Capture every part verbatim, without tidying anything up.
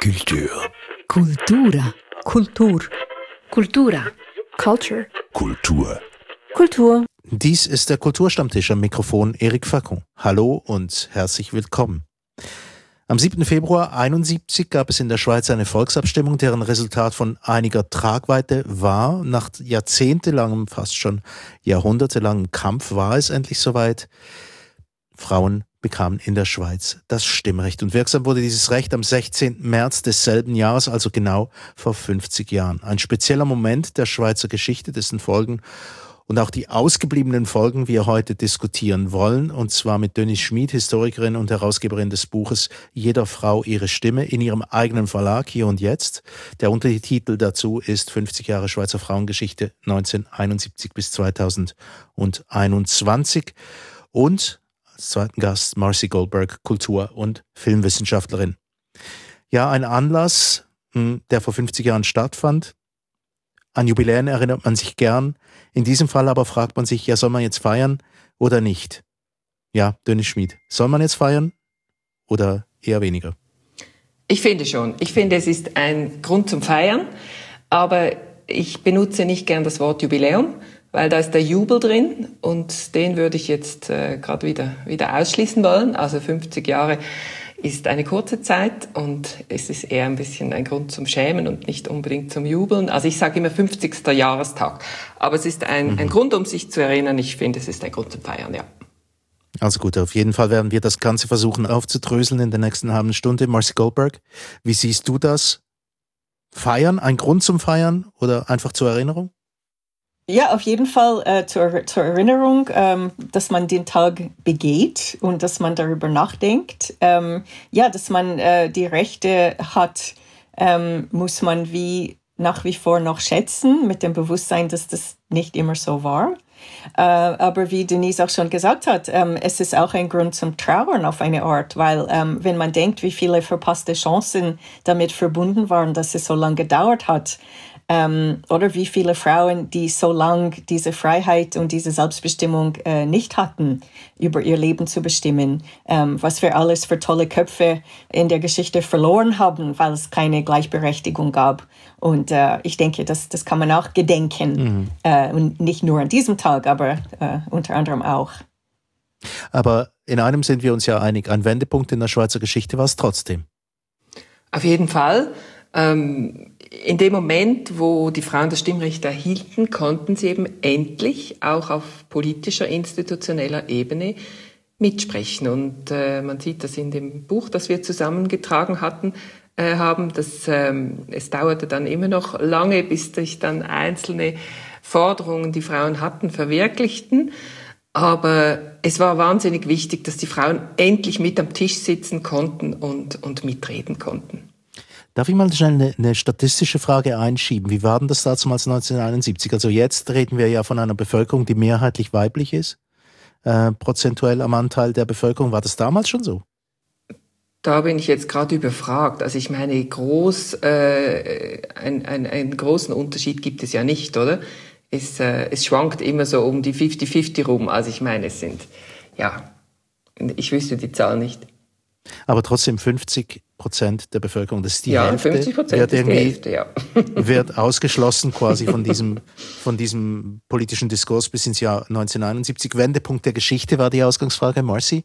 Kultur. Kultura. Kultur. Kultura. Culture. Kultur. Kultur. Dies ist der Kulturstammtisch, am Mikrofon Eric Facon. Hallo und herzlich willkommen. Am siebten Februar einundsiebzig gab es in der Schweiz eine Volksabstimmung, deren Resultat von einiger Tragweite war. Nach jahrzehntelangem, fast schon jahrhundertelangem Kampf war es endlich soweit. Frauen bekamen in der Schweiz das Stimmrecht. Und wirksam wurde dieses Recht am sechzehnten März desselben Jahres, also genau vor fünfzig Jahren. Ein spezieller Moment der Schweizer Geschichte, dessen Folgen und auch die ausgebliebenen Folgen wir heute diskutieren wollen. Und zwar mit Denise Schmid, Historikerin und Herausgeberin des Buches Jeder Frau ihre Stimme, in ihrem eigenen Verlag Hier und Jetzt. Der Untertitel dazu ist fünfzig Jahre Schweizer Frauengeschichte neunzehnhunderteinundsiebzig bis zweitausendeinundzwanzig. Und als zweiten Gast Marcy Goldberg, Kultur- und Filmwissenschaftlerin. Ja, ein Anlass, der vor fünfzig Jahren stattfand. An Jubiläen erinnert man sich gern. In diesem Fall aber fragt man sich, ja, soll man jetzt feiern oder nicht? Ja, Denise Schmid, soll man jetzt feiern oder eher weniger? Ich finde schon. Ich finde, es ist ein Grund zum Feiern, aber ich benutze nicht gern das Wort Jubiläum, weil da ist der Jubel drin und den würde ich jetzt äh, gerade wieder, wieder ausschließen wollen. Also fünfzig Jahre ist eine kurze Zeit und es ist eher ein bisschen ein Grund zum Schämen und nicht unbedingt zum Jubeln. Also ich sage immer fünfzigsten Jahrestag, aber es ist ein, mhm. ein Grund, um sich zu erinnern. Ich finde, es ist ein Grund zum Feiern, ja. Also gut, auf jeden Fall werden wir das Ganze versuchen aufzudröseln in der nächsten halben Stunde. Marcy Goldberg, wie siehst du das? Feiern, ein Grund zum Feiern oder einfach zur Erinnerung? Ja, auf jeden Fall äh, zur, zur Erinnerung, ähm, dass man den Tag begeht und dass man darüber nachdenkt. Ähm, ja, dass man äh, die Rechte hat, ähm, muss man wie nach wie vor noch schätzen, mit dem Bewusstsein, dass das nicht immer so war. Äh, aber wie Denise auch schon gesagt hat, ähm, es ist auch ein Grund zum Trauern auf eine Art, weil ähm, wenn man denkt, wie viele verpasste Chancen damit verbunden waren, dass es so lange gedauert hat, Ähm, oder wie viele Frauen, die so lange diese Freiheit und diese Selbstbestimmung äh, nicht hatten, über ihr Leben zu bestimmen, ähm, was wir alles für tolle Köpfe in der Geschichte verloren haben, weil es keine Gleichberechtigung gab. Und äh, ich denke, das, das kann man auch gedenken. Mhm. Äh, und nicht nur an diesem Tag, aber äh, unter anderem auch. Aber in einem sind wir uns ja einig, ein Wendepunkt in der Schweizer Geschichte war es trotzdem. Auf jeden Fall. Ähm, in dem Moment, wo die Frauen das Stimmrecht erhielten, konnten sie eben endlich auch auf politischer, institutioneller Ebene mitsprechen. Und äh, man sieht das in dem Buch, das wir zusammengetragen hatten, äh, haben, dass ähm, es dauerte dann immer noch lange, bis sich dann einzelne Forderungen, die Frauen hatten, verwirklichten. Aber es war wahnsinnig wichtig, dass die Frauen endlich mit am Tisch sitzen konnten und, und mitreden konnten. Darf ich mal schnell eine, eine statistische Frage einschieben? Wie war denn das damals neunzehnhunderteinundsiebzig? Also jetzt reden wir ja von einer Bevölkerung, die mehrheitlich weiblich ist, äh, prozentuell am Anteil der Bevölkerung. War das damals schon so? Da bin ich jetzt gerade überfragt. Also ich meine, groß, äh, ein, ein, einen großen Unterschied gibt es ja nicht, oder? Es, äh, es schwankt immer so um die fünfzig fünfzig rum. Also ich meine, es sind, ja, ich wüsste die Zahl nicht. Aber trotzdem fünfzig Prozent der Bevölkerung, das ist die ja, Hälfte, fünfzig Prozent wird, ist die Hälfte, ja. wird ausgeschlossen quasi von diesem, von diesem politischen Diskurs bis ins Jahr neunzehnhunderteinundsiebzig. Wendepunkt der Geschichte war die Ausgangsfrage, Marcy?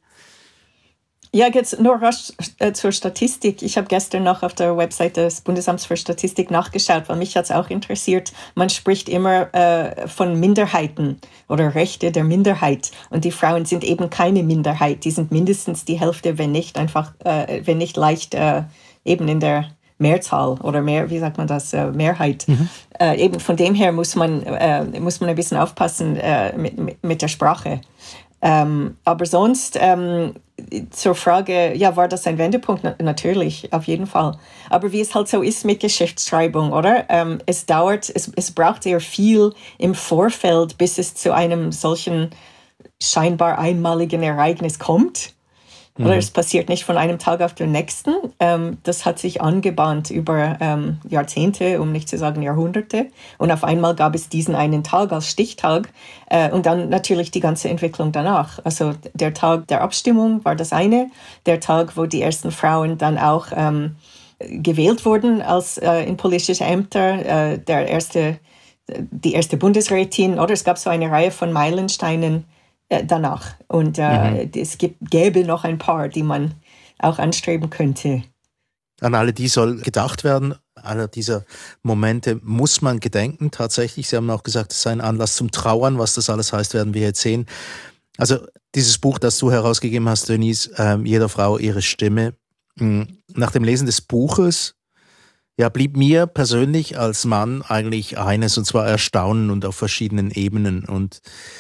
Ja, jetzt nur rasch äh, zur Statistik. Ich habe gestern noch auf der Website des Bundesamts für Statistik nachgeschaut, weil mich hat es auch interessiert. Man spricht immer äh, von Minderheiten oder Rechte der Minderheit. Und die Frauen sind eben keine Minderheit. Die sind mindestens die Hälfte, wenn nicht einfach, äh, wenn nicht leicht äh, eben in der Mehrzahl oder mehr, wie sagt man das, äh, Mehrheit. Mhm. Äh, eben von dem her muss man, äh, muss man ein bisschen aufpassen äh, mit, mit, mit der Sprache. Ähm, aber sonst ähm, zur Frage, ja, war das ein Wendepunkt? Na, natürlich, auf jeden Fall. Aber wie es halt so ist mit Geschichtsschreibung, oder? Ähm, es dauert, es, es braucht sehr viel im Vorfeld, bis es zu einem solchen scheinbar einmaligen Ereignis kommt. Oder mhm. es passiert nicht von einem Tag auf den nächsten. Ähm, das hat sich angebahnt über ähm, Jahrzehnte, um nicht zu sagen Jahrhunderte. Und auf einmal gab es diesen einen Tag als Stichtag. Äh, und dann natürlich die ganze Entwicklung danach. Also der Tag der Abstimmung war das eine. Der Tag, wo die ersten Frauen dann auch ähm, gewählt wurden als äh, in politische Ämter, äh, der erste, die erste Bundesrätin, oder es gab so eine Reihe von Meilensteinen äh, danach. Und äh, mhm. es gibt, gäbe noch ein paar, die man auch anstreben könnte. An alle die soll gedacht werden. Aller dieser Momente muss man gedenken. Tatsächlich, Sie haben auch gesagt, es sei ein Anlass zum Trauern. Was das alles heißt, werden wir jetzt sehen. Also dieses Buch, das du herausgegeben hast, Denise, äh, Jeder Frau ihre Stimme. Nach dem Lesen des Buches ja, blieb mir persönlich als Mann eigentlich eines, und zwar Erstaunen und auf verschiedenen Ebenen. Und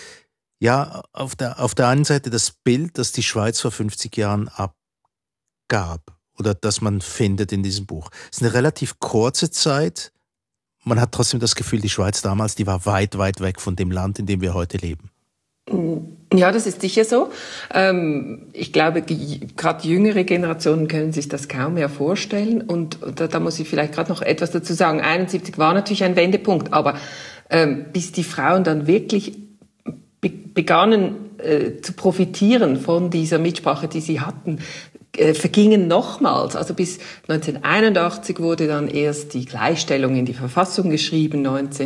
ja, auf der, auf der einen Seite das Bild, das die Schweiz vor fünfzig Jahren abgab oder das man findet in diesem Buch. Es ist eine relativ kurze Zeit. Man hat trotzdem das Gefühl, die Schweiz damals, die war weit, weit weg von dem Land, in dem wir heute leben. Ja, das ist sicher so. Ähm, ich glaube, gerade jüngere Generationen können sich das kaum mehr vorstellen. Und da, da muss ich vielleicht gerade noch etwas dazu sagen. einundsiebzig war natürlich ein Wendepunkt, aber ähm, bis die Frauen dann wirklich be- begannen äh, zu profitieren von dieser Mitsprache, die sie hatten, vergingen nochmals. Also bis neunzehnhunderteinundachtzig wurde dann erst die Gleichstellung in die Verfassung geschrieben.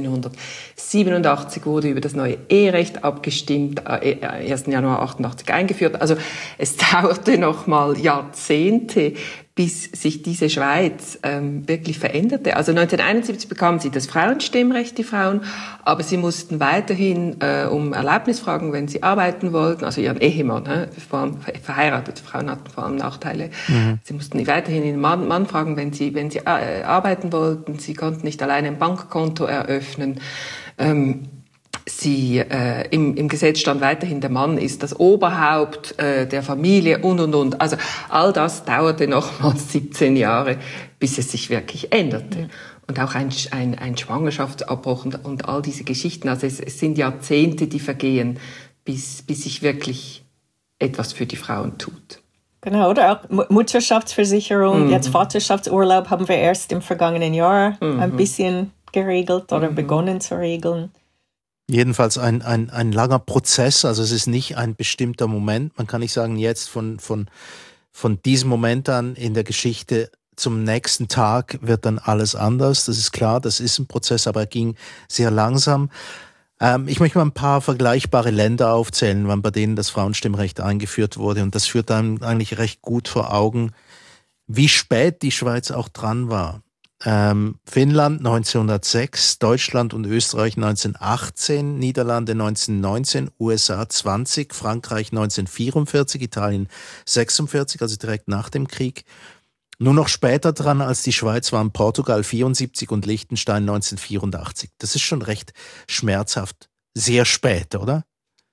neunzehnhundertsiebenundachtzig wurde über das neue Eherecht abgestimmt, ersten Januar achtundachtzig eingeführt. Also es dauerte nochmal Jahrzehnte, bis sich diese Schweiz ähm, wirklich veränderte. Also neunzehnhunderteinundsiebzig bekamen sie das Frauenstimmrecht, die Frauen, aber sie mussten weiterhin äh, um Erlaubnis fragen, wenn sie arbeiten wollten, also ihren Ehemann, äh, vor allem verheiratete Frauen hatten vor allem Nachteile. Mhm. Sie mussten weiterhin den Mann, Mann fragen, wenn sie, wenn sie äh, arbeiten wollten. Sie konnten nicht alleine ein Bankkonto eröffnen. Ähm, Sie, äh, im, im Gesetz stand weiterhin, der Mann ist das Oberhaupt äh, der Familie und, und, und. Also all das dauerte nochmals siebzehn Jahre, bis es sich wirklich änderte. Und auch ein, ein, ein Schwangerschaftsabbruch und, und all diese Geschichten. Also es, es sind Jahrzehnte, die vergehen, bis, bis sich wirklich etwas für die Frauen tut. Genau, oder auch Mutterschaftsversicherung, mhm. jetzt Vaterschaftsurlaub haben wir erst im vergangenen Jahr mhm. ein bisschen geregelt oder mhm. begonnen zu regeln. Jedenfalls ein, ein, ein langer Prozess, also es ist nicht ein bestimmter Moment. Man kann nicht sagen, jetzt von, von, von diesem Moment an in der Geschichte zum nächsten Tag wird dann alles anders. Das ist klar, das ist ein Prozess, aber er ging sehr langsam. Ähm, ich möchte mal ein paar vergleichbare Länder aufzählen, wann bei denen das Frauenstimmrecht eingeführt wurde. Und das führt dann eigentlich recht gut vor Augen, wie spät die Schweiz auch dran war. Ähm, Finnland neunzehnhundertsechs, Deutschland und Österreich neunzehnhundertachtzehn, Niederlande neunzehnhundertneunzehn, U S A zwanzig, Frankreich neunzehnhundertvierundvierzig, Italien sechsundvierzig, also direkt nach dem Krieg. Nur noch später dran als die Schweiz waren Portugal vierundsiebzig und Liechtenstein neunzehnhundertvierundachtzig. Das ist schon recht schmerzhaft, sehr spät, oder?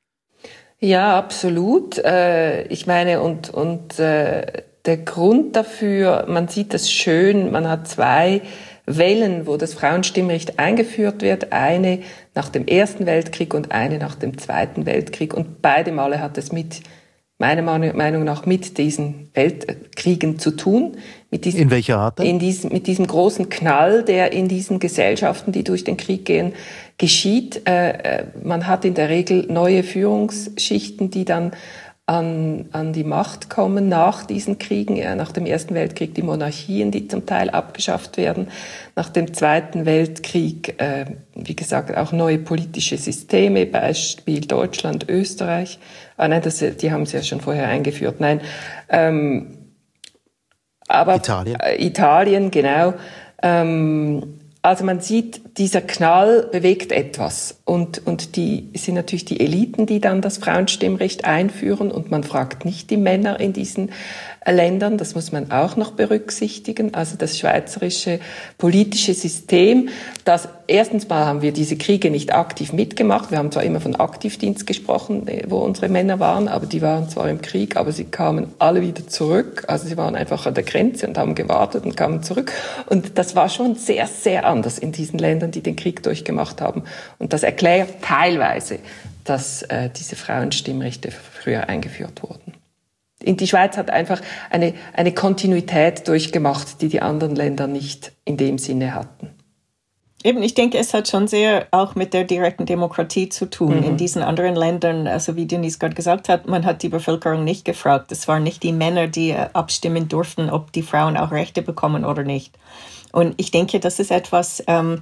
Ja, absolut. Äh, ich meine, und, und äh der Grund dafür, man sieht das schön, man hat zwei Wellen, wo das Frauenstimmrecht eingeführt wird, eine nach dem Ersten Weltkrieg und eine nach dem Zweiten Weltkrieg. Und beide Male hat es mit, meiner Meinung nach, mit diesen Weltkriegen zu tun. Mit diesem, in welcher Art? In diesem, mit diesem großen Knall, der in diesen Gesellschaften, die durch den Krieg gehen, geschieht. Äh, man hat in der Regel neue Führungsschichten, die dann An, an die Macht kommen nach diesen Kriegen, ja, nach dem Ersten Weltkrieg die Monarchien, die zum Teil abgeschafft werden, nach dem Zweiten Weltkrieg, äh, wie gesagt, auch neue politische Systeme, Beispiel Deutschland, Österreich. Ah nein, das, die haben sie ja schon vorher eingeführt. Nein, ähm, aber Italien, äh, Italien, genau. Ähm, Also man sieht, dieser Knall bewegt etwas. Und, und die sind natürlich die Eliten, die dann das Frauenstimmrecht einführen. Und man fragt nicht die Männer in diesen Ländern. Das muss man auch noch berücksichtigen. Also das schweizerische politische System, das erstens mal haben wir diese Kriege nicht aktiv mitgemacht. Wir haben zwar immer von Aktivdienst gesprochen, wo unsere Männer waren, aber die waren zwar im Krieg, aber sie kamen alle wieder zurück. Also sie waren einfach an der Grenze und haben gewartet und kamen zurück. Und das war schon sehr, sehr anders in diesen Ländern, die den Krieg durchgemacht haben. Und das erklärt teilweise, dass äh, diese Frauenstimmrechte früher eingeführt wurden. Die Schweiz hat einfach eine, eine Kontinuität durchgemacht, die die anderen Länder nicht in dem Sinne hatten. Eben, ich denke, es hat schon sehr auch mit der direkten Demokratie zu tun. Mhm. In diesen anderen Ländern, also wie Denise gerade gesagt hat, man hat die Bevölkerung nicht gefragt. Es waren nicht die Männer, die abstimmen durften, ob die Frauen auch Rechte bekommen oder nicht. Und ich denke, das ist etwas, ähm,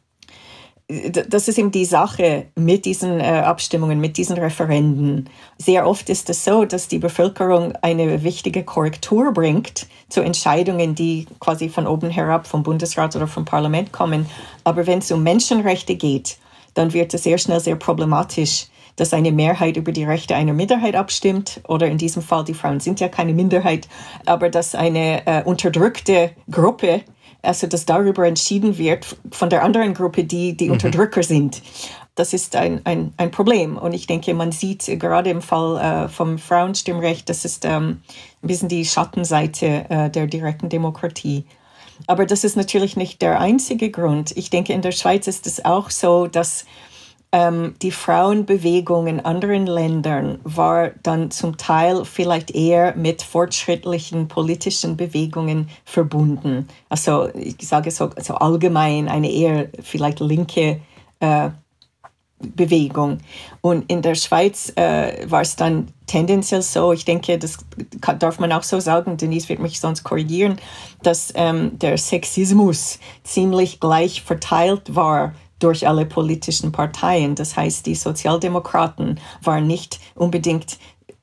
das ist eben die Sache mit diesen äh, Abstimmungen, mit diesen Referenden. Sehr oft ist es so, dass die Bevölkerung eine wichtige Korrektur bringt zu Entscheidungen, die quasi von oben herab, vom Bundesrat oder vom Parlament kommen. Aber wenn es um Menschenrechte geht, dann wird es sehr schnell sehr problematisch, dass eine Mehrheit über die Rechte einer Minderheit abstimmt. Oder in diesem Fall, die Frauen sind ja keine Minderheit, aber dass eine äh, unterdrückte Gruppe, also dass darüber entschieden wird von der anderen Gruppe, die die mhm. Unterdrücker sind. Das ist ein, ein, ein Problem. Und ich denke, man sieht gerade im Fall äh, vom Frauenstimmrecht, das ist ähm, ein bisschen die Schattenseite äh, der direkten Demokratie. Aber das ist natürlich nicht der einzige Grund. Ich denke, in der Schweiz ist es auch so, dass ähm, die Frauenbewegung in anderen Ländern war dann zum Teil vielleicht eher mit fortschrittlichen politischen Bewegungen verbunden. Also ich sage so also allgemein eine eher vielleicht linke äh, Bewegung. Und in der Schweiz äh, war es dann tendenziell so, ich denke, das kann, darf man auch so sagen, Denise wird mich sonst korrigieren, dass ähm, der Sexismus ziemlich gleich verteilt war durch alle politischen Parteien. Das heißt, die Sozialdemokraten waren nicht unbedingt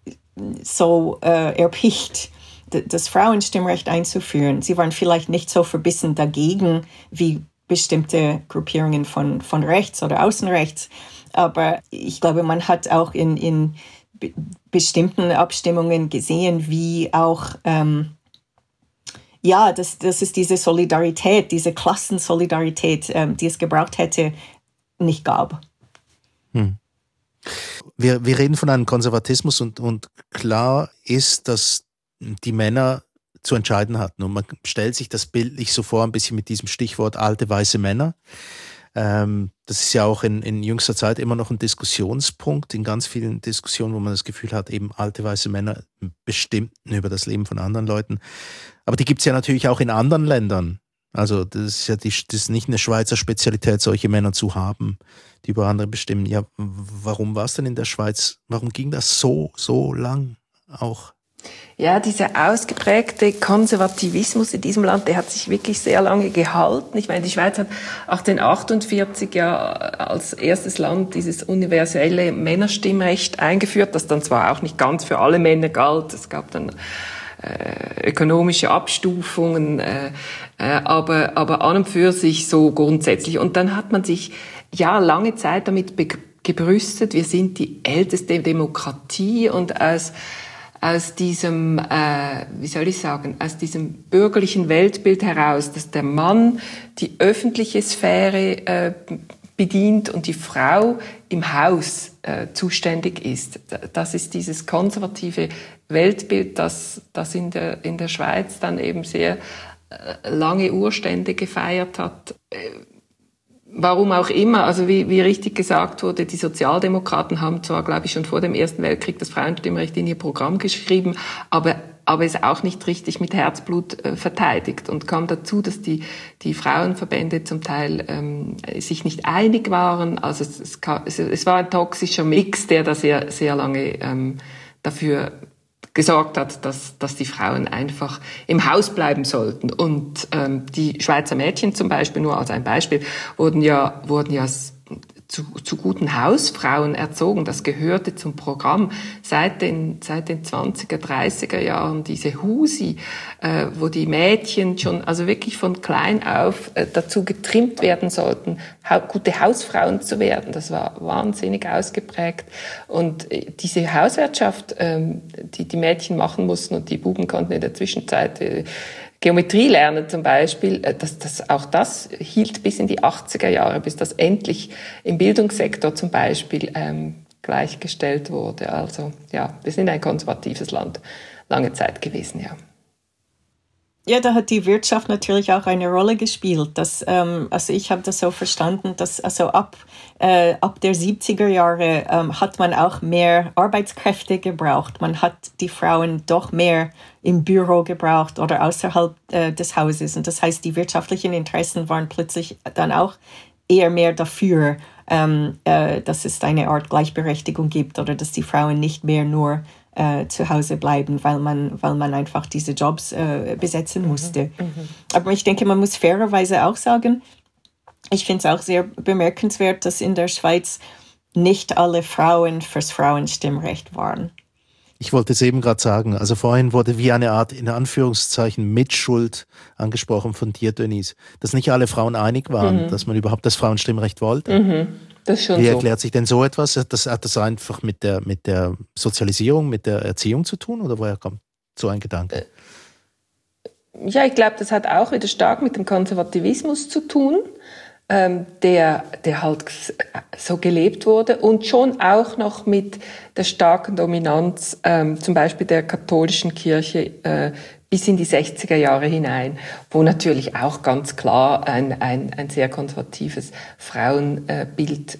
so äh, erpicht, das Frauenstimmrecht einzuführen. Sie waren vielleicht nicht so verbissen dagegen wie bestimmte Gruppierungen von, von rechts oder außenrechts. Aber ich glaube, man hat auch in, in b- bestimmten Abstimmungen gesehen, wie auch ähm, ja, das, das ist diese Solidarität, diese Klassensolidarität, ähm, die es gebraucht hätte, nicht gab. Hm. Wir, wir reden von einem Konservatismus und, und klar ist, dass die Männer zu entscheiden hatten. Und man stellt sich das bildlich so vor, ein bisschen mit diesem Stichwort alte weiße Männer. Ähm, das ist ja auch in, in jüngster Zeit immer noch ein Diskussionspunkt, in ganz vielen Diskussionen, wo man das Gefühl hat, eben alte weiße Männer bestimmten über das Leben von anderen Leuten. Aber die gibt es ja natürlich auch in anderen Ländern. Also das ist ja die, das ist nicht eine Schweizer Spezialität, solche Männer zu haben, die über andere bestimmen. Ja, warum war es denn in der Schweiz? Warum ging das so, so lang auch? Ja, dieser ausgeprägte Konservativismus in diesem Land, der hat sich wirklich sehr lange gehalten. Ich meine, die Schweiz hat achtzehnhundertachtundvierzig ja als erstes Land dieses universelle Männerstimmrecht eingeführt, das dann zwar auch nicht ganz für alle Männer galt. Es gab dann äh, ökonomische Abstufungen, äh, äh, aber, aber an und für sich so grundsätzlich. Und dann hat man sich ja lange Zeit damit be- gebrüstet, wir sind die älteste Demokratie, und aus aus diesem, äh, wie soll ich sagen, aus diesem bürgerlichen Weltbild heraus, dass der Mann die öffentliche Sphäre äh, bedient und die Frau im Haus äh, zuständig ist. Das ist dieses konservative Weltbild, das, das in der, in der Schweiz dann eben sehr äh, lange Urstände gefeiert hat. Äh, Warum auch immer, also wie, wie richtig gesagt wurde, die Sozialdemokraten haben zwar, glaube ich, schon vor dem Ersten Weltkrieg das Frauenstimmrecht in ihr Programm geschrieben, aber, aber es auch nicht richtig mit Herzblut äh, verteidigt. Und kam dazu, dass die, die Frauenverbände zum Teil ähm, sich nicht einig waren. Also es, es, es, es war ein toxischer Mix, der da sehr, sehr lange ähm, dafür gesorgt hat, dass, dass die Frauen einfach im Haus bleiben sollten. Und ähm, die Schweizer Mädchen zum Beispiel, nur als ein Beispiel, wurden ja, wurden ja zu, zu guten Hausfrauen erzogen. Das gehörte zum Programm seit den, seit den zwanziger, dreißiger Jahren, diese Husi, äh, wo die Mädchen schon, also wirklich von klein auf äh, dazu getrimmt werden sollten, ha- gute Hausfrauen zu werden. Das war wahnsinnig ausgeprägt. Und äh, diese Hauswirtschaft, ähm, die die Mädchen machen mussten und die Buben konnten in der Zwischenzeit äh, Geometrie lernen zum Beispiel, das, das, auch das hielt bis in die achtziger Jahre, bis das endlich im Bildungssektor zum Beispiel ähm, gleichgestellt wurde. Also ja, wir sind ein konservatives Land lange Zeit gewesen, ja. Ja, da hat die Wirtschaft natürlich auch eine Rolle gespielt. Dass, ähm, also ich habe das so verstanden, dass also ab, äh, ab der siebziger Jahre ähm, hat man auch mehr Arbeitskräfte gebraucht. Man hat die Frauen doch mehr im Büro gebraucht oder außerhalb äh, des Hauses. Und das heißt, die wirtschaftlichen Interessen waren plötzlich dann auch eher mehr dafür, ähm, äh, dass es eine Art Gleichberechtigung gibt oder dass die Frauen nicht mehr nur Äh, zu Hause bleiben, weil man, weil man einfach diese Jobs äh, besetzen musste. Mhm, mhm. Aber ich denke, man muss fairerweise auch sagen, ich finde es auch sehr bemerkenswert, dass in der Schweiz nicht alle Frauen fürs Frauenstimmrecht waren. Ich wollte es eben gerade sagen, also vorhin wurde wie eine Art, in Anführungszeichen, Mitschuld angesprochen von dir, Denise, dass nicht alle Frauen einig waren, mhm. dass man überhaupt das Frauenstimmrecht wollte. Mhm. Das ist schon Wie so. erklärt sich denn so etwas? Das, hat das einfach mit der, mit der Sozialisierung, mit der Erziehung zu tun? Oder woher kommt so ein Gedanke? Ja, ich glaube, das hat auch wieder stark mit dem Konservativismus zu tun, ähm, der, der halt so gelebt wurde und schon auch noch mit der starken Dominanz ähm, zum Beispiel der katholischen Kirche äh, bis in die sechziger Jahre hinein, wo natürlich auch ganz klar ein, ein, ein sehr konservatives Frauenbild,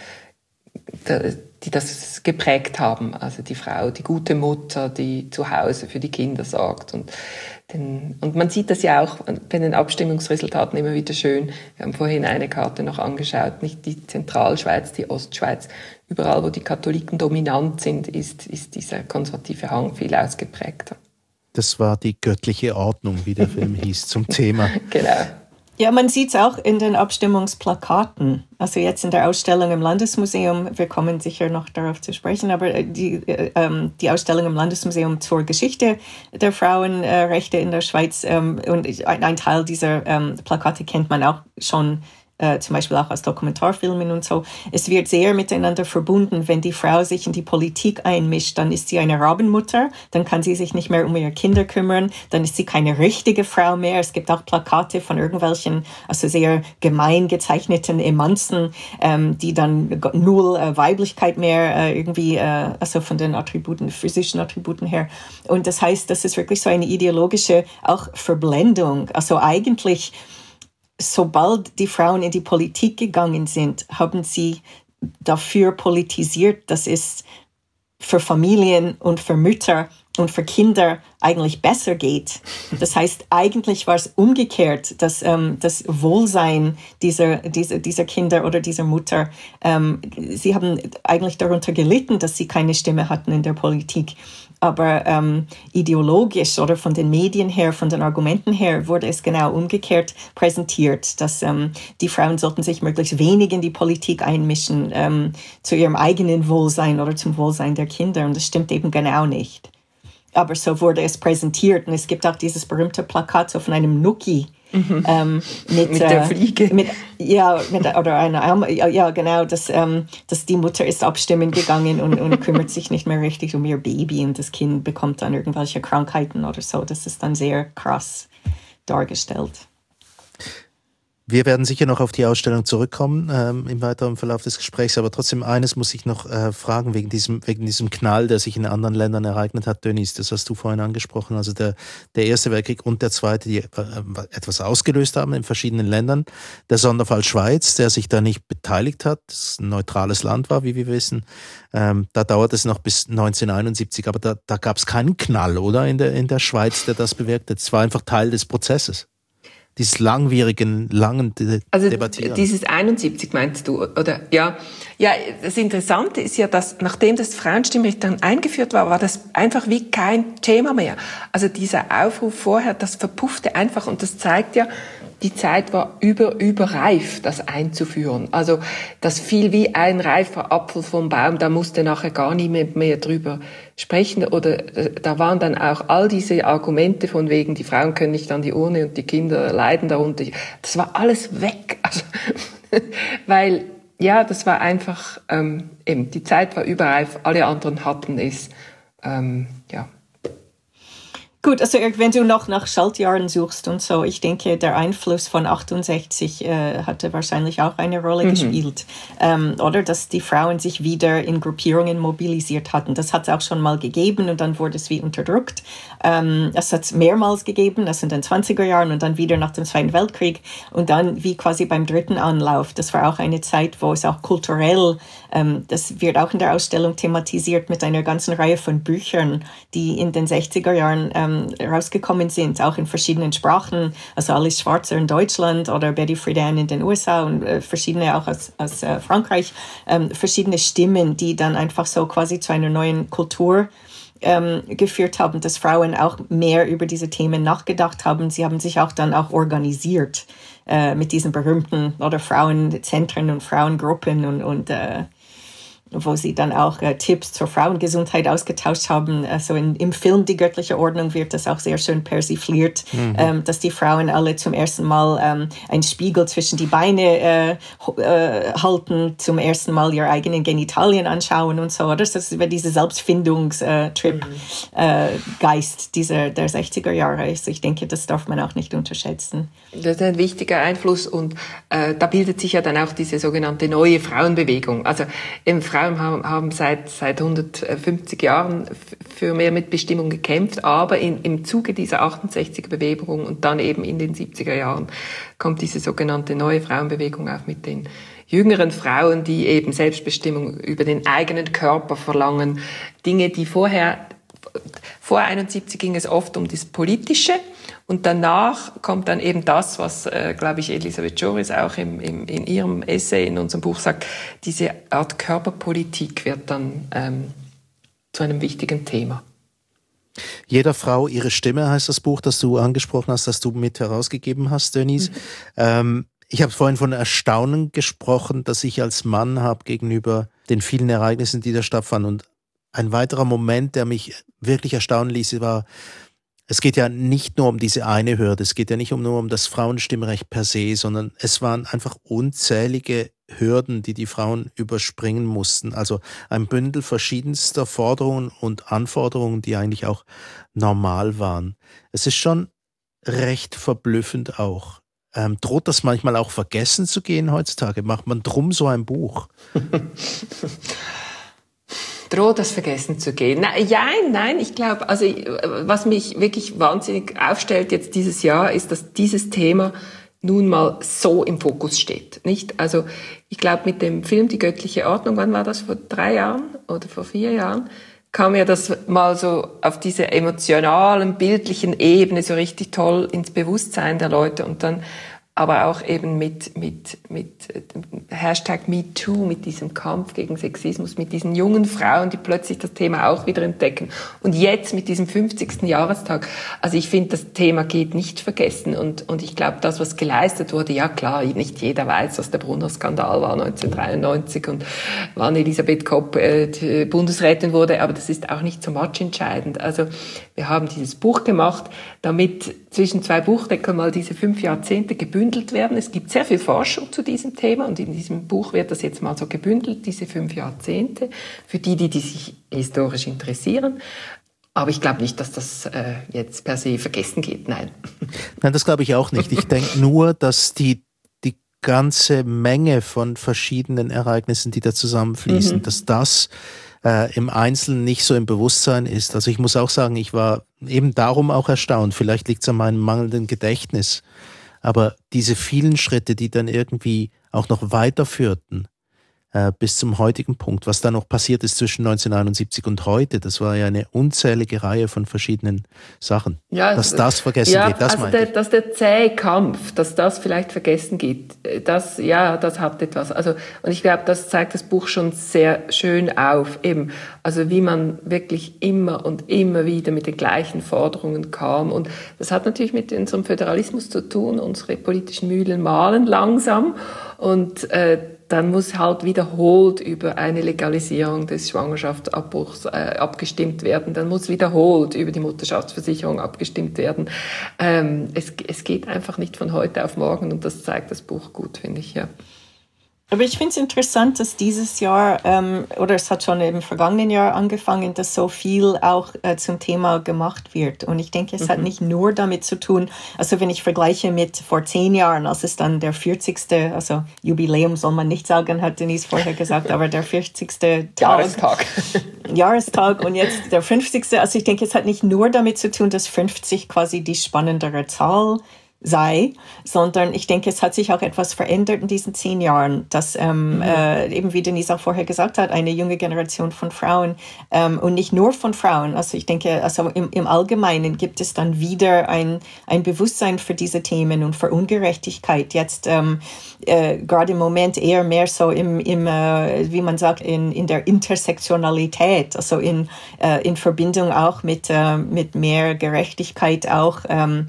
äh, die das geprägt haben. Also die Frau, die gute Mutter, die zu Hause für die Kinder sorgt. Und, den, und man sieht das ja auch bei den Abstimmungsresultaten immer wieder schön. Wir haben vorhin eine Karte noch angeschaut, nicht die Zentralschweiz, die Ostschweiz. Überall, wo die Katholiken dominant sind, ist, ist dieser konservative Hang viel ausgeprägter. Das war die göttliche Ordnung, wie der Film hieß, zum Thema. Genau. Ja, man sieht es auch in den Abstimmungsplakaten. Also jetzt in der Ausstellung im Landesmuseum, wir kommen sicher noch darauf zu sprechen, aber die, äh, die Ausstellung im Landesmuseum zur Geschichte der Frauenrechte in der Schweiz ähm, und ein, ein Teil dieser ähm, Plakate kennt man auch schon Äh, zum Beispiel auch aus Dokumentarfilmen und so. Es wird sehr miteinander verbunden. Wenn die Frau sich in die Politik einmischt, dann ist sie eine Rabenmutter, dann kann sie sich nicht mehr um ihre Kinder kümmern, dann ist sie keine richtige Frau mehr. Es gibt auch Plakate von irgendwelchen, also sehr gemein gezeichneten Emanzen, ähm, die dann null äh, Weiblichkeit mehr äh, irgendwie, äh, also von den Attributen, physischen Attributen her. Und das heißt, das ist wirklich so eine ideologische auch Verblendung. Also eigentlich sobald die Frauen in die Politik gegangen sind, haben sie dafür politisiert, dass es für Familien und für Mütter und für Kinder eigentlich besser geht. Das heißt, eigentlich war es umgekehrt, dass ähm, das Wohlsein dieser, dieser, dieser Kinder oder dieser Mutter, ähm, sie haben eigentlich darunter gelitten, dass sie keine Stimme hatten in der Politik. Aber ähm, ideologisch oder von den Medien her, von den Argumenten her, wurde es genau umgekehrt präsentiert, dass ähm, die Frauen sollten sich möglichst wenig in die Politik einmischen, ähm, zu ihrem eigenen Wohlsein oder zum Wohlsein der Kinder. Und das stimmt eben genau nicht. Aber so wurde es präsentiert. Und es gibt auch dieses berühmte Plakat so von einem Nuki, Mhm. Ähm, mit, mit der Fliege. Äh, mit, ja, mit, oder eine, ja, ja, genau, dass, ähm, dass die Mutter ist abstimmen gegangen und, und kümmert sich nicht mehr richtig um ihr Baby und das Kind bekommt dann irgendwelche Krankheiten oder so. Das ist dann sehr krass dargestellt. Wir werden sicher noch auf die Ausstellung zurückkommen ähm, im weiteren Verlauf des Gesprächs, aber trotzdem eines muss ich noch äh, fragen wegen diesem, wegen diesem Knall, der sich in anderen Ländern ereignet hat, Denise, das hast du vorhin angesprochen, also der, der Erste Weltkrieg und der Zweite, die äh, etwas ausgelöst haben in verschiedenen Ländern. Der Sonderfall Schweiz, der sich da nicht beteiligt hat, das ein neutrales Land war, wie wir wissen, ähm, da dauert es noch bis neunzehnhunderteinundsiebzig, aber da, da gab es keinen Knall, oder, in der, in der Schweiz, der das bewirkt hat. Es war einfach Teil des Prozesses. Dieses langwierigen, langen De- also Debattieren. Dieses einundsiebzig meinst du, oder? Ja. Ja, das Interessante ist ja, dass nachdem das Frauenstimmrecht dann eingeführt war, war das einfach wie kein Thema mehr. Also dieser Aufruf vorher, das verpuffte einfach und das zeigt ja, die Zeit war über, überreif, das einzuführen. Also das fiel wie ein reifer Apfel vom Baum, da musste nachher gar niemand mehr drüber sprechen. Oder da waren dann auch all diese Argumente von wegen, die Frauen können nicht an die Urne und die Kinder leiden darunter. Das war alles weg. Also, weil, ja, das war einfach, ähm, eben, die Zeit war überreif, alle anderen hatten es, ähm, ja. Gut, also wenn du noch nach Schaltjahren suchst und so, ich denke, der Einfluss von achtundsechzig äh, hatte wahrscheinlich auch eine Rolle mhm. gespielt. Ähm, oder dass die Frauen sich wieder in Gruppierungen mobilisiert hatten. Das hat es auch schon mal gegeben und dann wurde es wie unterdrückt. Ähm, das hat es mehrmals gegeben, das in den zwanziger Jahren und dann wieder nach dem Zweiten Weltkrieg und dann wie quasi beim dritten Anlauf. Das war auch eine Zeit, wo es auch kulturell, ähm, das wird auch in der Ausstellung thematisiert mit einer ganzen Reihe von Büchern, die in den sechziger Jahren ähm, rausgekommen sind, auch in verschiedenen Sprachen, also Alice Schwarzer in Deutschland oder Betty Friedan in den U S A und äh, verschiedene auch aus, aus äh, Frankreich, ähm, verschiedene Stimmen, die dann einfach so quasi zu einer neuen Kultur ähm, geführt haben, dass Frauen auch mehr über diese Themen nachgedacht haben. Sie haben sich auch dann auch organisiert äh, mit diesen berühmten oder Frauenzentren und Frauengruppen und, und äh, wo sie dann auch äh, Tipps zur Frauengesundheit ausgetauscht haben. Also in, im Film Die göttliche Ordnung wird das auch sehr schön persifliert, mhm. ähm, dass die Frauen alle zum ersten Mal ähm, einen Spiegel zwischen die Beine äh, äh, halten, zum ersten Mal ihre eigenen Genitalien anschauen und so. Das ist über diese Selbstfindungstrip mhm. äh, Geist dieser, der sechziger Jahre. Also ich denke, das darf man auch nicht unterschätzen. Das ist ein wichtiger Einfluss und äh, da bildet sich ja dann auch diese sogenannte neue Frauenbewegung. Also im Frauen haben, haben seit, seit hundertfünfzig Jahren für mehr Mitbestimmung gekämpft, aber in, im Zuge dieser achtundsechziger-Bewegung und dann eben in den siebziger Jahren kommt diese sogenannte neue Frauenbewegung auch mit den jüngeren Frauen, die eben Selbstbestimmung über den eigenen Körper verlangen. Dinge, die vorher, vor einundsiebzig ging es oft um das Politische. Und danach kommt dann eben das, was, äh, glaube ich, Elisabeth Joris auch im, im, in ihrem Essay in unserem Buch sagt, diese Art Körperpolitik wird dann ähm, zu einem wichtigen Thema. Jeder Frau ihre Stimme heißt das Buch, das du angesprochen hast, das du mit herausgegeben hast, Denise. Mhm. Ähm, ich habe vorhin von Erstaunen gesprochen, dass ich als Mann habe gegenüber den vielen Ereignissen, die da stattfanden. Und ein weiterer Moment, der mich wirklich erstaunen ließ, war, es geht ja nicht nur um diese eine Hürde, es geht ja nicht nur um das Frauenstimmrecht per se, sondern es waren einfach unzählige Hürden, die die Frauen überspringen mussten. Also ein Bündel verschiedenster Forderungen und Anforderungen, die eigentlich auch normal waren. Es ist schon recht verblüffend auch. Ähm, droht das manchmal auch vergessen zu gehen heutzutage? Macht man drum so ein Buch? Droht das vergessen zu gehen? Nein, nein, nein, ich glaube, also was mich wirklich wahnsinnig aufstellt jetzt dieses Jahr, ist, dass dieses Thema nun mal so im Fokus steht, nicht? Also ich glaube, mit dem Film Die göttliche Ordnung, wann war das, vor drei Jahren oder vor vier Jahren, kam ja das mal so auf diese emotionalen, bildlichen Ebene so richtig toll ins Bewusstsein der Leute und dann aber auch eben mit, mit, mit Hashtag MeToo, mit diesem Kampf gegen Sexismus, mit diesen jungen Frauen, die plötzlich das Thema auch wieder entdecken. Und jetzt mit diesem fünfzigsten Jahrestag. Also ich finde, das Thema geht nicht vergessen. Und, und ich glaube, das, was geleistet wurde, ja klar, nicht jeder weiß, was der Brunner-Skandal war neunzehnhundertdreiundneunzig und wann Elisabeth Kopp äh, Bundesrätin wurde. Aber das ist auch nicht so matchentscheidend. Also wir haben dieses Buch gemacht, damit zwischen zwei Buchdeckeln mal diese fünf Jahrzehnte gebündelt werden. Es gibt sehr viel Forschung zu diesem Thema und in diesem Buch wird das jetzt mal so gebündelt, diese fünf Jahrzehnte, für die, die, die sich historisch interessieren. Aber ich glaube nicht, dass das äh, jetzt per se vergessen geht, nein. Nein, das glaube ich auch nicht. Ich denke nur, dass die, die ganze Menge von verschiedenen Ereignissen, die da zusammenfließen, mhm. dass das Äh, im Einzelnen nicht so im Bewusstsein ist. Also ich muss auch sagen, ich war eben darum auch erstaunt. Vielleicht liegt es an meinem mangelnden Gedächtnis. Aber diese vielen Schritte, die dann irgendwie auch noch weiterführten äh, bis zum heutigen Punkt, was da noch passiert ist zwischen neunzehnhunderteinundsiebzig und heute, das war ja eine unzählige Reihe von verschiedenen Sachen. Ja, dass das vergessen ja, geht, das also meinte der, ich. Dass der zähe Kampf, dass das vielleicht vergessen geht, das, ja, das hat etwas. Also, und ich glaube, das zeigt das Buch schon sehr schön auf, eben, also wie man wirklich immer und immer wieder mit den gleichen Forderungen kam. Und das hat natürlich mit unserem Föderalismus zu tun, unsere politischen Mühlen mahlen langsam und äh, dann muss halt wiederholt über eine Legalisierung des Schwangerschaftsabbruchs äh, abgestimmt werden. Dann muss wiederholt über die Mutterschaftsversicherung abgestimmt werden. Ähm, es, es geht einfach nicht von heute auf morgen und das zeigt das Buch gut, finde ich, ja. Aber ich finde es interessant, dass dieses Jahr, ähm, oder es hat schon im vergangenen Jahr angefangen, dass so viel auch äh, zum Thema gemacht wird. Und ich denke, es mhm. hat nicht nur damit zu tun, also wenn ich vergleiche mit vor zehn Jahren, als es dann der vierzigste, also Jubiläum soll man nicht sagen, hat Denise vorher gesagt, aber der vierzigste Tag, Jahrestag. Jahrestag und jetzt der fünfzigste. Also ich denke, es hat nicht nur damit zu tun, dass fünfzig quasi die spannendere Zahl sei, sondern ich denke, es hat sich auch etwas verändert in diesen zehn Jahren, dass ähm, mhm. äh, eben wie Denise auch vorher gesagt hat, eine junge Generation von Frauen ähm, und nicht nur von Frauen, also ich denke, also im, im Allgemeinen gibt es dann wieder ein, ein Bewusstsein für diese Themen und für Ungerechtigkeit, jetzt ähm, äh, gerade im Moment eher mehr so im, im äh, wie man sagt, in, in der Intersektionalität, also in, äh, in Verbindung auch mit, äh, mit mehr Gerechtigkeit auch ähm,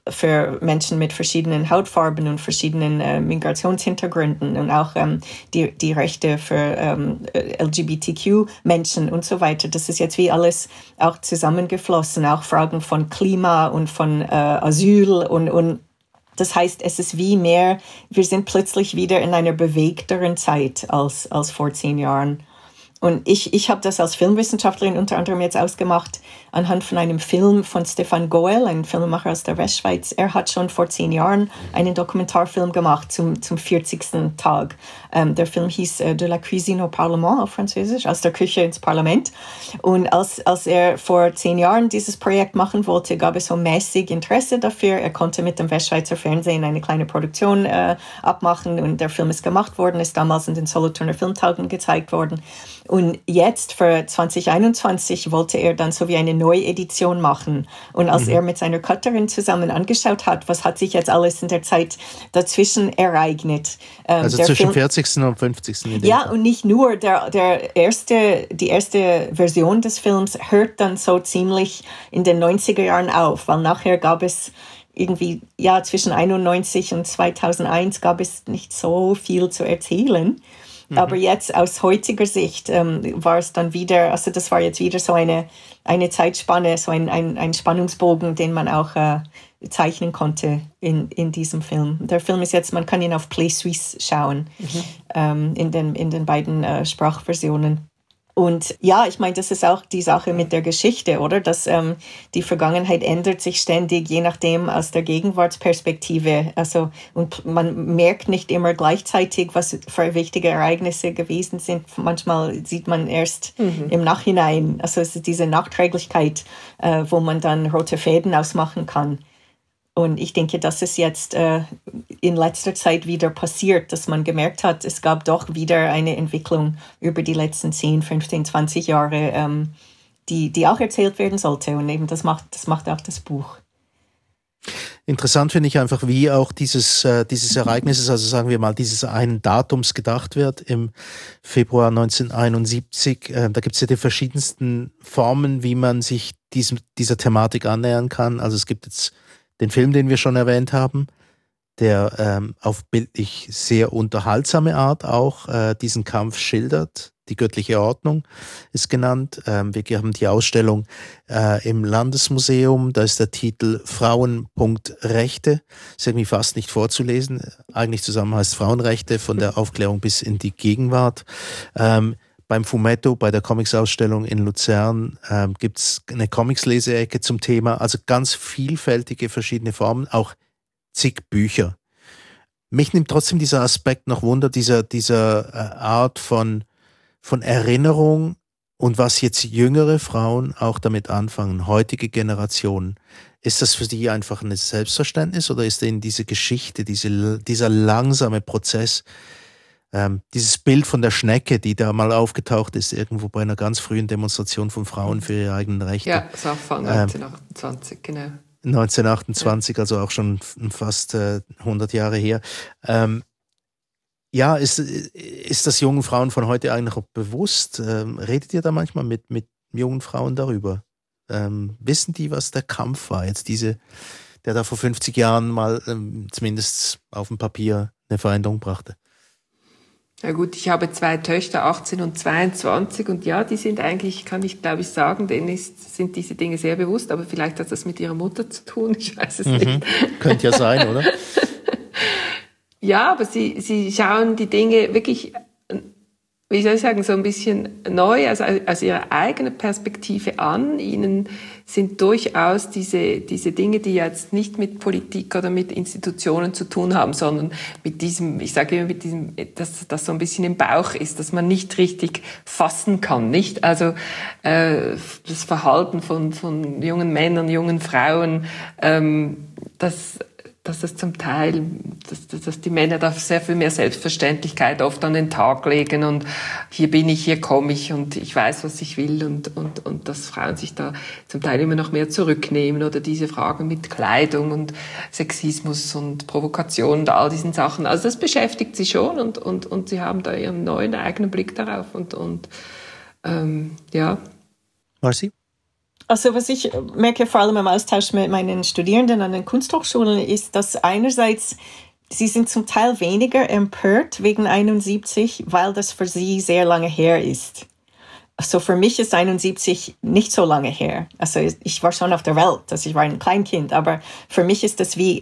für Menschen mit verschiedenen Hautfarben und verschiedenen äh, Migrationshintergründen und auch ähm, die, die Rechte für ähm, L G B T Q-Menschen und so weiter. Das ist jetzt wie alles auch zusammengeflossen, auch Fragen von Klima und von äh, Asyl und, und das heißt, es ist wie mehr, wir sind plötzlich wieder in einer bewegteren Zeit als, als vor zehn Jahren. Und ich, ich habe das als Filmwissenschaftlerin unter anderem jetzt ausgemacht anhand von einem Film von Stefan Goel, ein Filmemacher aus der Westschweiz. Er hat schon vor zehn Jahren einen Dokumentarfilm gemacht zum, zum vierzigsten Tag. Ähm, der Film hieß äh, De la Cuisine au Parlement auf Französisch, aus der Küche ins Parlament. Und als, als er vor zehn Jahren dieses Projekt machen wollte, gab es so mäßig Interesse dafür. Er konnte mit dem Westschweizer Fernsehen eine kleine Produktion äh, abmachen und der Film ist gemacht worden, ist damals in den Solothurner Filmtagen gezeigt worden. Und jetzt für zwanzig einundzwanzig wollte er dann so wie eine Neuedition machen. Und als mhm. er mit seiner Cutterin zusammen angeschaut hat, was hat sich jetzt alles in der Zeit dazwischen ereignet. Ähm, also zwischen Film, vierzigsten und fünfzigsten Ja, Fall. Und nicht nur. Der, der erste, die erste Version des Films hört dann so ziemlich in den neunziger Jahren auf, weil nachher gab es irgendwie, ja, zwischen einundneunzig und zweitausendeins gab es nicht so viel zu erzählen. Mhm. Aber jetzt aus heutiger Sicht ähm, war es dann wieder, also das war jetzt wieder so eine, eine Zeitspanne, so ein, ein, ein Spannungsbogen, den man auch äh, zeichnen konnte in, in diesem Film. Der Film ist jetzt, man kann ihn auf Play Suisse schauen, mhm. ähm, in, den, in den beiden äh, Sprachversionen. Und ja, ich meine, das ist auch die Sache mit der Geschichte, oder? Dass ähm, die Vergangenheit ändert sich ständig, je nachdem aus der Gegenwartsperspektive. Also, und man merkt nicht immer gleichzeitig, was für wichtige Ereignisse gewesen sind. Manchmal sieht man erst mhm. im Nachhinein. Also es ist diese Nachträglichkeit, äh, wo man dann rote Fäden ausmachen kann. Und ich denke, dass es jetzt äh, in letzter Zeit wieder passiert, dass man gemerkt hat, es gab doch wieder eine Entwicklung über die letzten zehn, fünfzehn, zwanzig Jahre, ähm, die, die auch erzählt werden sollte. Und eben das macht, das macht auch das Buch. Interessant finde ich einfach, wie auch dieses, äh, dieses Ereignisses, also sagen wir mal, dieses einen Datums gedacht wird im Februar neunzehnhunderteinundsiebzig. Äh, da gibt es ja die verschiedensten Formen, wie man sich diesem, dieser Thematik annähern kann. Also es gibt jetzt den Film, den wir schon erwähnt haben, der ähm, auf bildlich sehr unterhaltsame Art auch äh, diesen Kampf schildert. Die göttliche Ordnung ist genannt. Ähm, wir haben die Ausstellung äh, im Landesmuseum, da ist der Titel Frauen.Rechte. Ist irgendwie fast nicht vorzulesen. Eigentlich zusammen heißt Frauenrechte von der Aufklärung bis in die Gegenwart. Ähm, Beim Fumetto, bei der Comics-Ausstellung in Luzern, ähm, gibt es eine Comics-Leseecke zum Thema, also ganz vielfältige verschiedene Formen, auch zig Bücher. Mich nimmt trotzdem dieser Aspekt noch Wunder, dieser, dieser äh, Art von, von Erinnerung und was jetzt jüngere Frauen auch damit anfangen, heutige Generationen. Ist das für die einfach ein Selbstverständnis oder ist denen diese Geschichte, diese, dieser langsame Prozess, Ähm, dieses Bild von der Schnecke, die da mal aufgetaucht ist, irgendwo bei einer ganz frühen Demonstration von Frauen für ihre eigenen Rechte. Ja, das war von neunzehnhundertachtundzwanzig, ähm, genau. neunzehnhundertachtundzwanzig, ja. Also auch schon fast äh, hundert Jahre her. Ähm, ja, ist, ist das jungen Frauen von heute eigentlich auch bewusst? Ähm, redet ihr da manchmal mit, mit jungen Frauen darüber? Ähm, wissen die, was der Kampf war? Jetzt diese, der da vor fünfzig Jahren mal ähm, zumindest auf dem Papier eine Veränderung brachte? Ja gut, ich habe zwei Töchter, achtzehn und zweiundzwanzig, und ja, die sind eigentlich, kann ich glaube ich sagen, denen ist, sind diese Dinge sehr bewusst, aber vielleicht hat das mit ihrer Mutter zu tun, ich weiß es mhm. nicht. Könnte ja sein, oder? Ja, aber sie, sie schauen die Dinge wirklich, wie soll ich sagen, so ein bisschen neu, also aus ihrer eigenen Perspektive an. Ihnen sind durchaus diese, diese Dinge, die jetzt nicht mit Politik oder mit Institutionen zu tun haben, sondern mit diesem, ich sage immer mit diesem, dass das so ein bisschen im Bauch ist, dass man nicht richtig fassen kann, nicht? Also, äh, das Verhalten von, von jungen Männern, jungen Frauen, ähm, das, dass das zum Teil, dass, dass die Männer da sehr viel mehr Selbstverständlichkeit oft an den Tag legen und hier bin ich, hier komme ich und ich weiß, was ich will und, und, und dass Frauen sich da zum Teil immer noch mehr zurücknehmen oder diese Fragen mit Kleidung und Sexismus und Provokation und all diesen Sachen. Also das beschäftigt sie schon und, und, und sie haben da ihren neuen eigenen Blick darauf und, und ähm, ja. Marci? Also was ich merke, vor allem im Austausch mit meinen Studierenden an den Kunsthochschulen, ist, dass einerseits sie sind zum Teil weniger empört wegen einundsiebzig, weil das für sie sehr lange her ist. Also für mich ist einundsiebzig nicht so lange her. Also ich war schon auf der Welt, also ich war ein Kleinkind, aber für mich ist das wie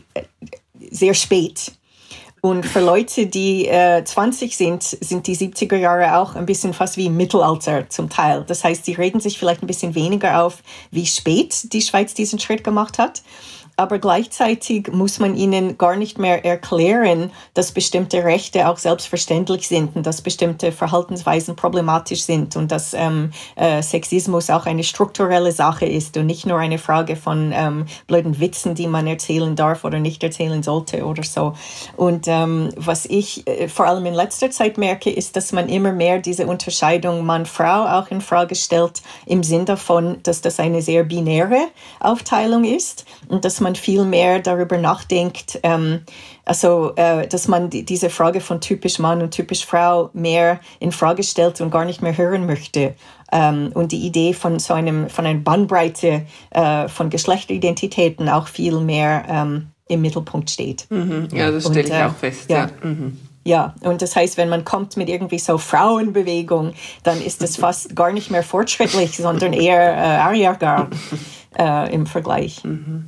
sehr spät. Und für Leute, die äh, zwanzig sind, sind die siebziger Jahre auch ein bisschen fast wie im Mittelalter zum Teil. Das heißt, sie regen sich vielleicht ein bisschen weniger auf, wie spät die Schweiz diesen Schritt gemacht hat. Aber gleichzeitig muss man ihnen gar nicht mehr erklären, dass bestimmte Rechte auch selbstverständlich sind und dass bestimmte Verhaltensweisen problematisch sind und dass ähm, äh, Sexismus auch eine strukturelle Sache ist und nicht nur eine Frage von ähm, blöden Witzen, die man erzählen darf oder nicht erzählen sollte oder so. Und ähm, was ich äh, vor allem in letzter Zeit merke, ist, dass man immer mehr diese Unterscheidung Mann-Frau auch in Frage stellt, im Sinn davon, dass das eine sehr binäre Aufteilung ist und dass man man viel mehr darüber nachdenkt, ähm, also äh, dass man die, diese Frage von typisch Mann und typisch Frau mehr in Frage stellt und gar nicht mehr hören möchte. Ähm, und die Idee von so einem von einer Bandbreite äh, von Geschlechteridentitäten auch viel mehr ähm, im Mittelpunkt steht. Mhm. Ja, das stelle ich äh, auch fest. Ja. Ja. Mhm. Ja, und das heißt, wenn man kommt mit irgendwie so Frauenbewegung, dann ist das fast gar nicht mehr fortschrittlich, sondern eher äh, Arjagar äh, im Vergleich. Mhm.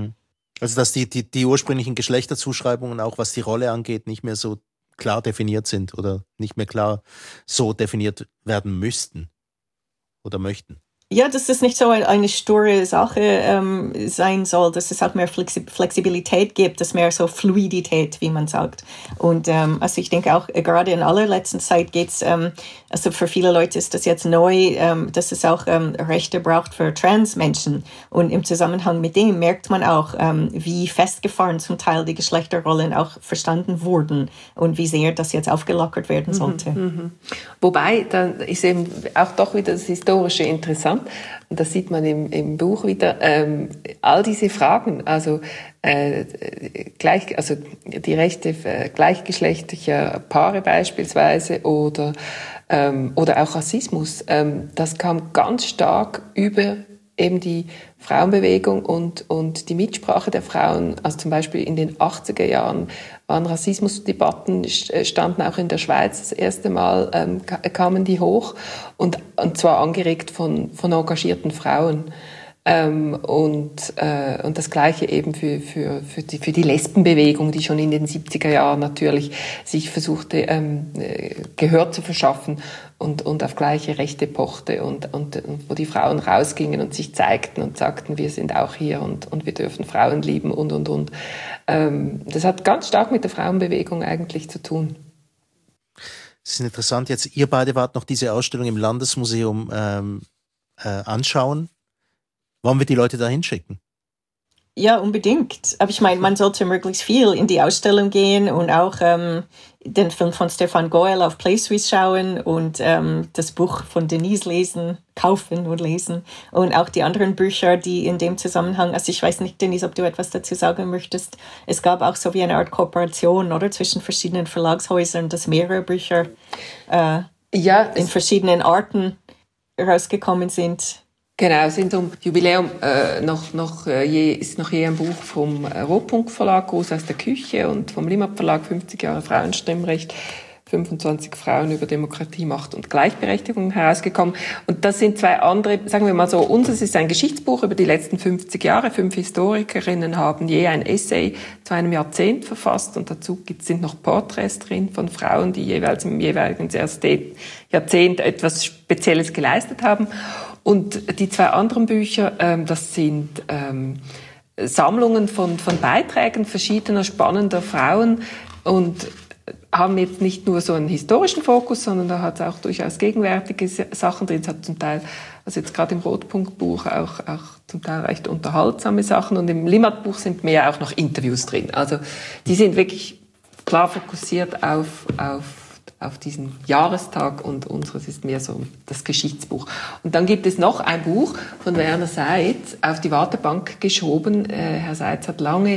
Also dass die, die, die ursprünglichen Geschlechterzuschreibungen, auch was die Rolle angeht, nicht mehr so klar definiert sind oder nicht mehr klar so definiert werden müssten oder möchten. Ja, dass das nicht so eine sture Sache ähm, sein soll, dass es auch mehr Flexi- Flexibilität gibt, dass mehr so Fluidität, wie man sagt. Und ähm, also ich denke auch, äh, gerade in allerletzter Zeit geht's, ähm, also für viele Leute ist das jetzt neu, ähm, dass es auch ähm, Rechte braucht für Trans-Menschen. Und im Zusammenhang mit dem merkt man auch, ähm, wie festgefahren zum Teil die Geschlechterrollen auch verstanden wurden und wie sehr das jetzt aufgelockert werden sollte. Mhm, mhm. Wobei, dann ist eben auch doch wieder das Historische interessant. Und das sieht man im, im Buch wieder, ähm, all diese Fragen, also, äh, gleich, also die Rechte äh, gleichgeschlechtlicher Paare beispielsweise oder, ähm, oder auch Rassismus, ähm, das kam ganz stark über eben die Frauenbewegung und, und die Mitsprache der Frauen. Also zum Beispiel in den achtziger Jahren waren Rassismusdebatten, standen auch in der Schweiz das erste Mal, ähm, kamen die hoch und, und zwar angeregt von, von engagierten Frauen. Ähm, und, äh, und das Gleiche eben für, für, für, die, für die Lesbenbewegung, die schon in den siebziger Jahren natürlich sich versuchte, ähm, Gehör zu verschaffen und, und auf gleiche Rechte pochte und, und, und wo die Frauen rausgingen und sich zeigten und sagten, wir sind auch hier und, und wir dürfen Frauen lieben und, und, und. Ähm, das hat ganz stark mit der Frauenbewegung eigentlich zu tun. Es ist interessant, jetzt ihr beide wart noch diese Ausstellung im Landesmuseum ähm, äh, anschauen. Wollen wir die Leute da hinschicken? Ja, unbedingt. Aber ich meine, man sollte möglichst viel in die Ausstellung gehen und auch ähm, den Film von Stefan Goel auf PlaySuisse schauen und ähm, das Buch von Denise lesen, kaufen und lesen und auch die anderen Bücher, die in dem Zusammenhang, also ich weiß nicht, Denise, ob du etwas dazu sagen möchtest. Es gab auch so wie eine Art Kooperation, oder, zwischen verschiedenen Verlagshäusern, dass mehrere Bücher äh, ja, in verschiedenen Arten rausgekommen sind. Genau, sind um Jubiläum äh, noch, noch, äh, je, ist noch je ein Buch vom äh, Rotpunkt Verlag, Groß aus der Küche, und vom Limmat Verlag, fünfzig Jahre Frauenstimmrecht, fünfundzwanzig Frauen über Demokratie, Macht und Gleichberechtigung herausgekommen. Und das sind zwei andere, sagen wir mal so, unseres ist ein Geschichtsbuch über die letzten fünfzig Jahre. Fünf Historikerinnen haben je ein Essay zu einem Jahrzehnt verfasst und dazu sind noch Porträts drin von Frauen, die jeweils im jeweiligen Jahrzehnt etwas Spezielles geleistet haben. Und die zwei anderen Bücher, ähm, das sind ähm, Sammlungen von, von Beiträgen verschiedener spannender Frauen und haben jetzt nicht nur so einen historischen Fokus, sondern da hat es auch durchaus gegenwärtige Sachen drin. Es hat zum Teil, also jetzt gerade im Rotpunktbuch, auch, auch zum Teil recht unterhaltsame Sachen. Und im Limmat-Buch sind mehr auch noch Interviews drin. Also die sind wirklich klar fokussiert auf, auf, auf diesen Jahrestag und unseres ist mehr so das Geschichtsbuch. Und dann gibt es noch ein Buch von Werner Seitz, auf die Wartebank geschoben. Äh, Herr Seitz hat lange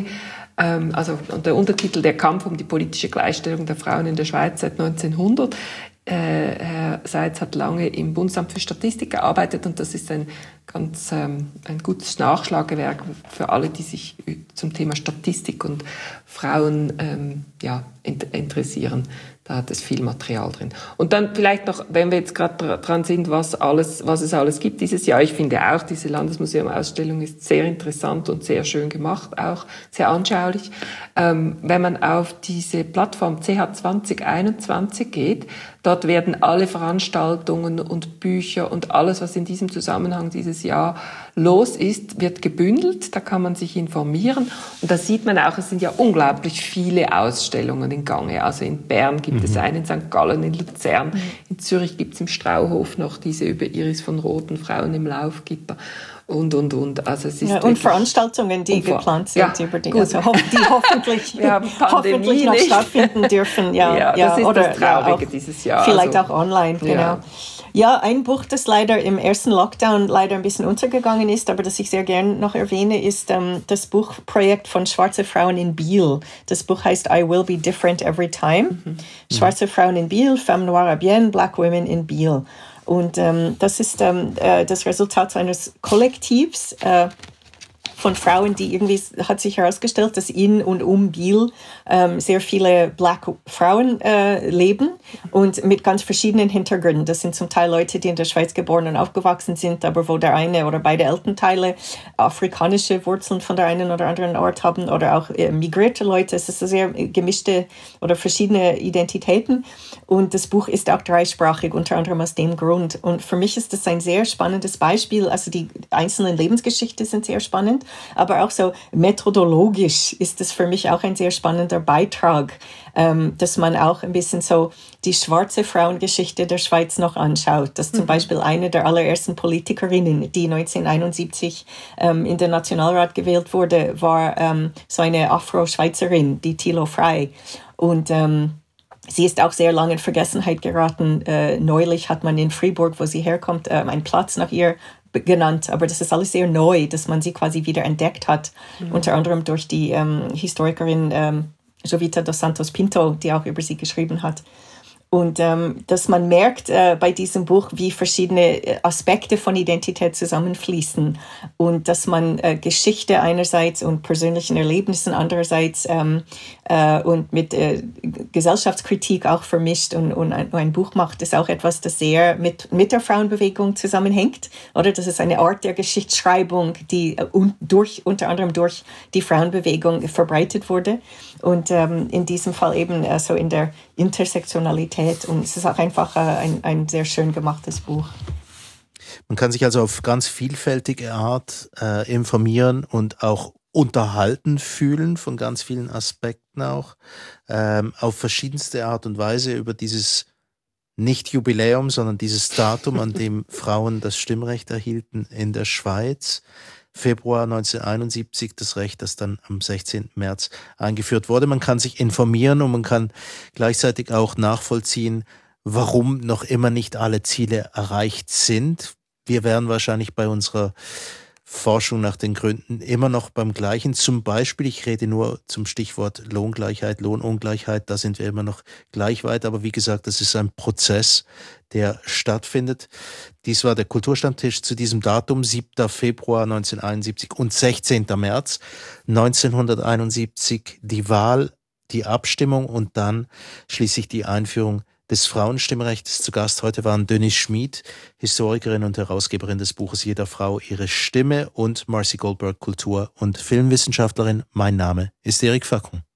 Also der Untertitel Der Kampf um die politische Gleichstellung der Frauen in der Schweiz seit neunzehnhundert. Äh, Herr Seitz hat lange im Bundesamt für Statistik gearbeitet und das ist ein ganz ähm, ein gutes Nachschlagewerk für alle, die sich zum Thema Statistik und Frauen ähm, ja, interessieren. Da hat es viel Material drin. Und dann vielleicht noch, wenn wir jetzt gerade dran sind, was alles, was es alles gibt dieses Jahr. Ich finde auch, diese Landesmuseum-Ausstellung ist sehr interessant und sehr schön gemacht, auch sehr anschaulich. Ähm, wenn man auf diese Plattform C H zwanzig einundzwanzig geht, dort werden alle Veranstaltungen und Bücher und alles, was in diesem Zusammenhang dieses Jahr los ist, wird gebündelt. Da kann man sich informieren. Und da sieht man auch, es sind ja unglaublich viele Ausstellungen in Gange. Also in Bern gibt es eine, in Sankt Gallen, in Luzern. In Zürich gibt es im Strauhof noch diese über Iris von Rothen, Frauen im Laufgitter. Und, und, und. Also es ist ja, und Veranstaltungen, die geplant sind, ja, über die, also ho- die hoffentlich, hoffentlich noch nicht. stattfinden dürfen. Ja, ja, das ja, ist oder, das Traurige ja, auch, dieses Jahr. Vielleicht also, auch online, genau. Ja. Ja, ein Buch, das leider im ersten Lockdown leider ein bisschen untergegangen ist, aber das ich sehr gerne noch erwähne, ist ähm, das Buchprojekt von Schwarze Frauen in Biel. Das Buch heißt I Will Be Different Every Time. Mhm. Schwarze Frauen in Biel, Femmes Noires à Bienne, Black Women in Biel. Und ähm, das ist ähm, äh, das Resultat eines Kollektivs äh, von Frauen, die irgendwie, hat sich herausgestellt, dass in und um Biel ähm, sehr viele Black Frauen äh, leben und mit ganz verschiedenen Hintergründen. Das sind zum Teil Leute, die in der Schweiz geboren und aufgewachsen sind, aber wo der eine oder beide Elternteile afrikanische Wurzeln von der einen oder anderen Ort haben oder auch äh, migrierte Leute. Es ist sehr gemischte oder verschiedene Identitäten. Und das Buch ist auch dreisprachig, unter anderem aus dem Grund. Und für mich ist das ein sehr spannendes Beispiel. Also die einzelnen Lebensgeschichten sind sehr spannend, aber auch so methodologisch ist es für mich auch ein sehr spannender Beitrag, ähm, dass man auch ein bisschen so die schwarze Frauengeschichte der Schweiz noch anschaut. Dass zum mhm. Beispiel eine der allerersten Politikerinnen, die neunzehnhunderteinundsiebzig ähm, in den Nationalrat gewählt wurde, war ähm, so eine Afro-Schweizerin, die Thilo Frey. Und ähm, sie ist auch sehr lange in Vergessenheit geraten. Äh, neulich hat man in Fribourg, wo sie herkommt, äh, einen Platz nach ihr genannt, aber das ist alles sehr neu, dass man sie quasi wieder entdeckt hat, mhm. unter anderem durch die ähm, Historikerin ähm, Jovita dos Santos Pinto, die auch über sie geschrieben hat. Und ähm, dass man merkt äh, bei diesem Buch, wie verschiedene Aspekte von Identität zusammenfließen und dass man äh, Geschichte einerseits und persönlichen Erlebnissen andererseits ähm, äh, und mit äh, Gesellschaftskritik auch vermischt und, und ein, ein Buch macht, ist auch etwas, das sehr mit, mit der Frauenbewegung zusammenhängt. Oder das ist eine Art der Geschichtsschreibung, die äh, un, durch, unter anderem durch die Frauenbewegung verbreitet wurde. Und ähm, in diesem Fall eben äh, so in der Intersektionalität. Und es ist auch einfach äh, ein, ein sehr schön gemachtes Buch. Man kann sich also auf ganz vielfältige Art äh, informieren und auch unterhalten fühlen von ganz vielen Aspekten auch. Ähm, auf verschiedenste Art und Weise über dieses nicht Jubiläum, sondern dieses Datum, an dem Frauen das Stimmrecht erhielten in der Schweiz. Februar neunzehnhunderteinundsiebzig, das Recht, das dann am sechzehnten März eingeführt wurde. Man kann sich informieren und man kann gleichzeitig auch nachvollziehen, warum noch immer nicht alle Ziele erreicht sind. Wir wären wahrscheinlich bei unserer Forschung nach den Gründen immer noch beim Gleichen. Zum Beispiel, ich rede nur zum Stichwort Lohngleichheit, Lohnungleichheit, da sind wir immer noch gleich weit. Aber wie gesagt, das ist ein Prozess, der stattfindet. Dies war der Kulturstammtisch zu diesem Datum, siebter Februar neunzehnhunderteinundsiebzig und sechzehnter März neunzehnhunderteinundsiebzig, die Wahl die Abstimmung und dann schließlich die Einführung des Frauenstimmrechts. Zu Gast heute waren Denise Schmid, Historikerin und Herausgeberin des Buches Jeder Frau ihre Stimme, und Marcy Goldberg, Kultur- und Filmwissenschaftlerin. Mein Name ist Eric Facon.